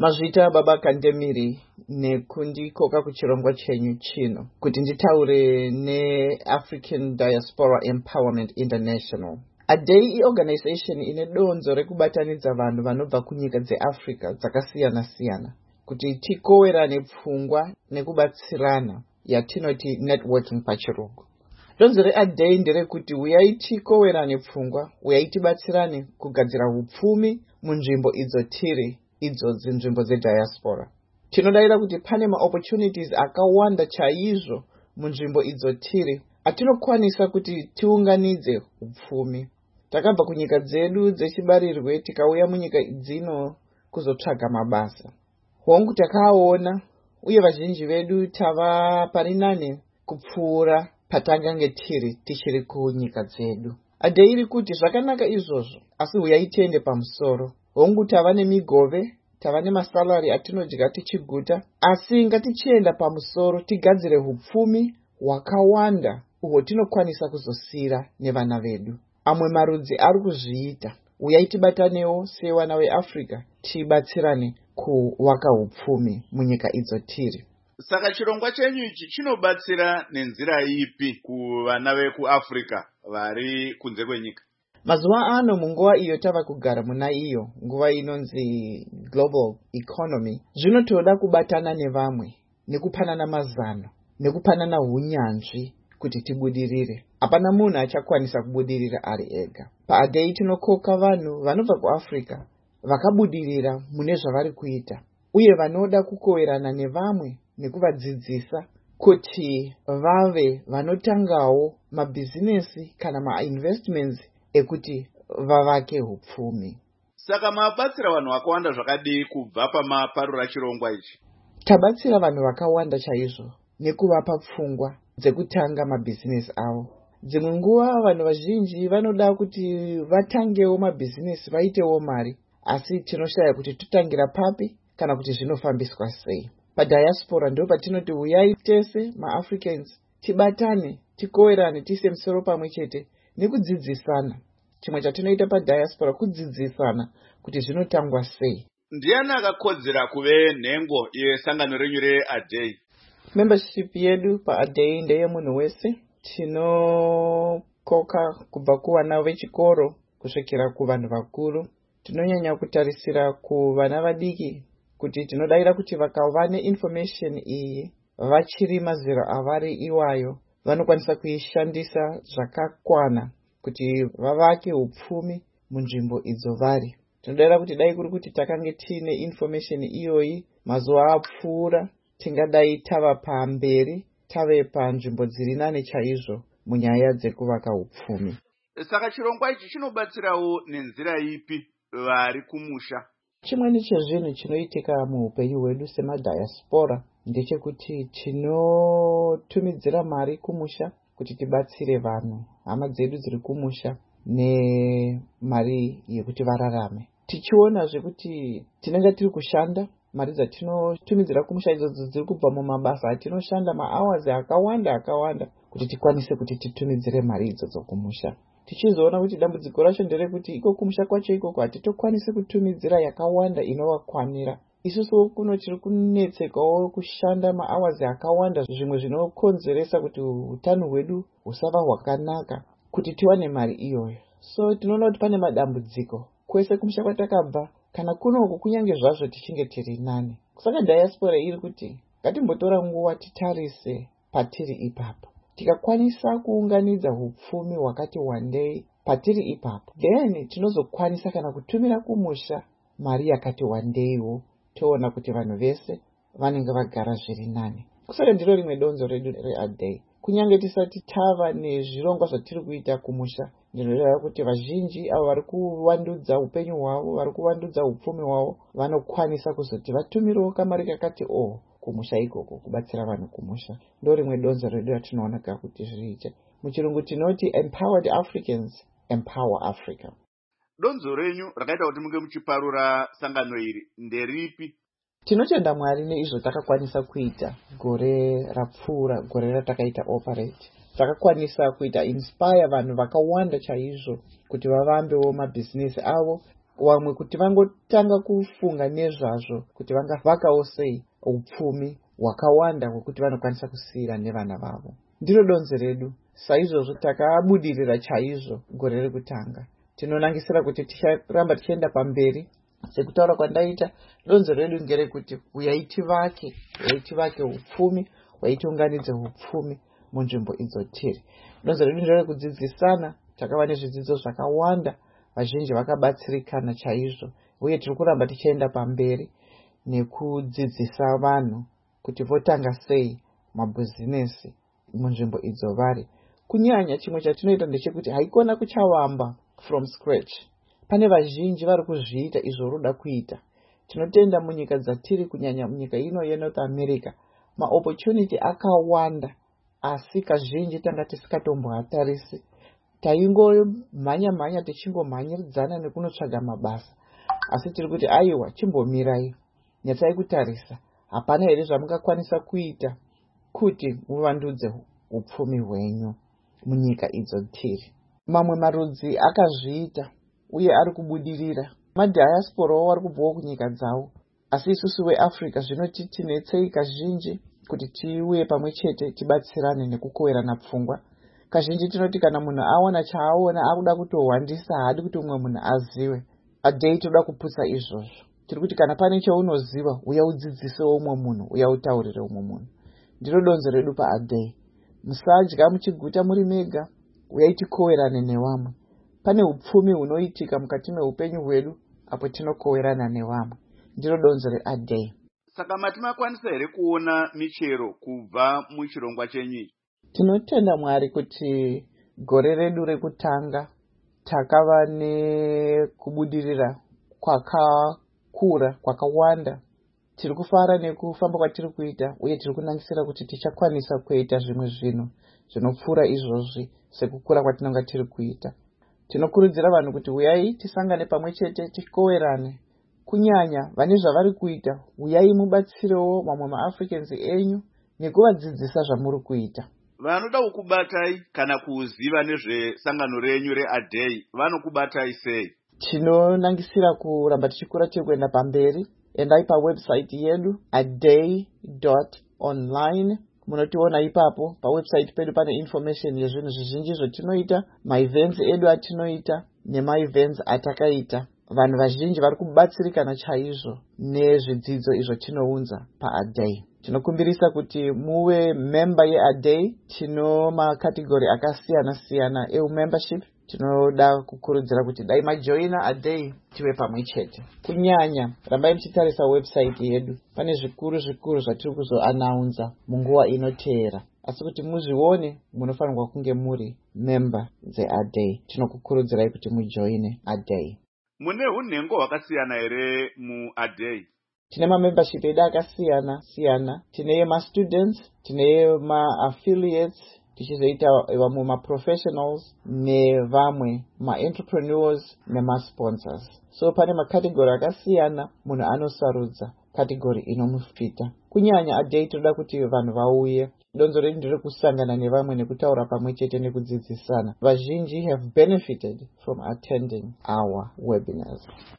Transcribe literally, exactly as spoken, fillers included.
Mazvita baba Kandemiri nekundikoka kuchirongwa chenyu chino kuti nditaure neAfrican Diaspora Empowerment International. A day organization ine donzo rekubatanidza vanhu vanobva kunyika dzeAfrica dzakasiyana siyana kuti tikowerane pfungwa nekubatsirana yatinoti networking pachirungu. Donzo reA day nderekuti uyai tikowerane pfungwa, uyai tibatsirane kugadzira upfumi munzvimbo idzo tiri idzo nzvimbo dzediaspora. Tinodaira kuti pane maopportunities akawanda chaizvo munzvimbo idzo tiri atinokwanisa kuti tiunganidze upfumi. Takabva kunyika dzedu dzechibarirwe tikauya munyika dzino kuzotsvaga mabasa. Hongu takaona uye vazhinji vedu tava parinane kupfuura patangange tiri tichiri kunyika dzedu. Adeiri kuti zvakanaka izvozvo, asi uyai tiende pamusoro. Hongu tava nemigove, tava nemasalari atinodya tichiguta, asi ngatichienda pamusoro tigadzire hupfumi hwakawanda uhwo tinokwanisa kuzosira nevana vedu. Amwe marudzi ari kuzviita. Uyai tibatanewo sevana veAfrica tibatsirane kuvaka hupfumi munyika idzo tiri. Saka chirongwa chenyu ichi chinobatsira nenzira ipi kuvana vekuAfrica vari kunze kwenyika? Mazuva ano munguva iyo tava kugara muna iyo, nguva inonzi global economy, zvinotoda kubatana nevamwe, nekupanana mazano, nekupanana hunyanzvi kuti tibudirire. Hapana munhu achakwanisa kubudirira ari ega. PaA day tinokoka vanhu vanobva kuAfrica vakabudirira mune zvavari kuita, uye vanoda kukoverana nevamwe nekuvadzidzisa kuti vave vanotangawo mabhizinesi kana mainvestments ekuti vavake hupfumi. Saka mabatsira vanhu vakawanda zvakadii kubva pamaparura chirongwa ichi? Tabatsira vanhu vakawanda chaizvo nekuvapa pfungwa dzekutanga mabhizinesi avo. Dzimwe nguva vanhu vazhinji vanoda kuti vatangewo mabhizinesi vaitewo mari, asi tinoshaya kuti totangira papi kana kuti zvinofambiswa sei. Padiaspora ndo patinoti uyai tese maAfricans tibatane, tikowerane, tiise musoro pamwe chete nekudzidzisana. Chimwe chatinoita padiaspora kudzidzisana kuti zvinotangwa sei. Ndiani akakodzera kuve nhengo yesangano renyu reA day? Membership yedu paA day ndeye munhu wese. Tinokoka kubva kuvana vechikoro kusvikira kuvanhu vakuru. Tinonyanya kutarisira kuvana vadiki kuti tinodaira kuti vakava neinformation iyi vachiri mazera avari iwayo vanokwanisa kuishandisa zvakakwana kuti vavake upfumi munzvimbo idzo vari. Tinodaira kuti dai kuri kuti takange tiine information iyoyi mazuva apfuura, tingadai tava pamberi, tave panzvimbo dziri nane chaizvo munyaya dzekuvaka upfumi. Saka chirongwa ichi chinobatsirawo nenzira ipi vari kumusha? Chimwe chezvinhu chinoitika muupenyu hwedu semadiaspora ndechekuti tinotumidzira mari kumusha kuti tibatsire vanhu, hama dzedu dziri kumusha, nemari yekuti vararame. Tichionazve kuti tinenge tiri kushanda, mari dzatinotumidzira kumusha idzodzo dziri kubva mumabasa atinoshanda mahours akawanda akawanda kuti tikwanise kuti titumidzire mari idzodzo kumusha. Tichizoona kuti dambudziko racho nderekuti iko kumusha kwacho ikoko hatitokwanise kutumidzira yakawanda inovakwanira. Isusu kuno tiri kunetsekawo kushanda mahours akawanda, zvimwe zvinokonzeresa kuti utano hwedu husava hwakanaka kuti tiwane mari iyoyo. So tinoona kuti pane madambudziko kwese kumusha kwatakabva kana kunoku kunyange zvazvo tichinge tiri nane. Saka diaspora iri kuti ngatimbotora nguva titarise patiri ipapo. Tikakwanisa kuunganidza hupfumi hwakati wandei patiri ipapo, then tinozokwanisa kana kutumira kumusha mari yakati wandeiwo, toona kuti vanhu vese vanenge vagara zviri nane. Kusaka ndiro rimwe donzo redu reA day. Kunyange tisati tava nezvirongwa zvatiri kuita kumusha, ndinoda kuti vazhinji avo vari kuvandudza upenyu hwavo, vari kuvandudza upfumi hwavo, vanokwanisa kuzoti vatumirewo kamari kakati o kumusha ikoko, kubatsira vanhu kumusha. Ndo rimwe donzo redu ratinoonaka kuti zviite. Muchirungu tinoti empowered Africans empower Africa. Donzo renyu rakaita kuti munge muchiparura sangano iri nderipi? Tinotenda Mwari neizvo takakwanisa kuita gore rapfuura, gore ratakaita operate. Takakwanisa kuita inspire vanhu vakawanda chaizvo kuti vavambewo mabhizinesi avo Wamwe kuti vangotanga kufunga nezvazvo kuti vangavakawo sei upfumi hwakawanda hwekuti vanokwanisa kusiyira nevana vavo. Ndiro donzo redu. Saizvozvo takabudirira chaizvo gore rekutanga. Tinonangisira kuti ticharamba tichienda pamberi. Sekutaura kwandaita, donzo redu ngerekuti uyai tivake, uyai tivake upfumi, uyai tiunganidze upfumi munzvimbo idzo tiri. Donzo redu nderekudzidzisana, takava nezvidzidzo zvakawanda, vazhinji vakabatsirikana chaizvo, uye tiri kuramba tichienda pamberi nekudzidzisa vanhu kuti votanga sei mabhizinesi munzvimbo idzo vari. Kunyanya chimwe chatinoita ndechekuti haikona kuchawamba from scratch. Pane vazhinji vari kuzviita izvo roda kuita. Tinotenda munyika dzatiri, kunyanya munyika ino yeNorth America, ma opportunity akawanda, asi kazhinji tanga tisingatomboatarisi. Taingomhanya mhanya tichingomhanyiridzana nekunotsvaga mabasa. Asi tiri kuti aiwa, chimbomirai, nyatsai kutarisa. Hapana here zvamungakwanisa kuita kuti muvandudze upfumi hwenyu munyika idzo tiri. Mamwe marudzi akazviita uye ari kubudirira. Madiaspora vari kubvawo kunyika dzavo. Asi isusu veAfrica zvinoti tinetsei kazhinji kuti tiuye pamwe chete tibatsirane nekukoverana pfungwa. Kazhinji tinoti kana munhu aona chaaona akuda kutohwandisa, haadi kuti umwe munhu azive. Adei toda kuputsa izvozvo. Tiri kuti kana pane chaunoziva, uya udzidzise umwe munhu, uya utaurire umwe munhu. Ndiro donzo redu paadei. Musadya muchiguta muri mega, uyai tikoverane nevamwe. Pane upfumi hunoitika mukati meupenyu hwedu apo tinokoverana nevamwe. Ndiro donzo readei. Saka mati makwanisa here kuona michero kubva muchirongwa chenyu? Tinotenda Mwari kuti gore redu rekutanga takava nekubudirira kwakakura, kwakawanda. Tiri kufara nekufamba kwatiri kuita, uye tiri kunangisira kuti tichakwanisa kuita zvimwe zvinhu zvinopfuura izvozvi sekukura kwatinonga tiri kuita. Tinokurudzira vanhu kuti uyai tisangane pamwe chete tikoverane. Kunyanya vane zvavari kuita, uyai mubatsirewo mamwe maAfricans enyu nekuvadzidzisa zvamuri kuita. Vanoda kukubatai kana kuziva nezvesangano renyu readei vanokubatai sei? Tinonangisira kuramba tichikura tiri kuenda pamberi. Endai pawebsite yedu adei dot online. Munotiona ipapo. Pawebsite pedu pane information yezvinhu zvizhinji zvotinoita, maevents edu atinoita nemaevents atakaita. Vanhu vazhinji vari kubatsirikana chaizvo nezvidzidzo izvo tinounza paadei. Tinokumbirisa kuti muve member yeadei. Tino makategori akasiyana siyana eumembership. Tinoda kukurudzira kuti dai majoina adei tive pamwe chete. Kunyanya rambai muchitarisa website yedu. Pane zvikuru zvikuru zvatiri kuzoanaunza munguva inoteera. Asi kuti muzvione munofanirwa kunge muri member dzeadei. Tinokukurudzirai kuti mujoine adei. Mune hunhengo hwakasiyana here muadei? Tine mamembership edu akasiyana siyana. Tine ma-students, tine ma-affiliates, tichizoita vamwe ma-professionals nevamwe ma-entrepreneurs nema-sponsors. So pane makategori akasiyana, munhu anosarudza kategori inomufita. Kunyanya adei toda kuti vanhu vauye. Donzo redu nderekusangana nevamwe nekutaura pamwe chete nekudzidzisana. Vazhinji have benefited from attending our webinars.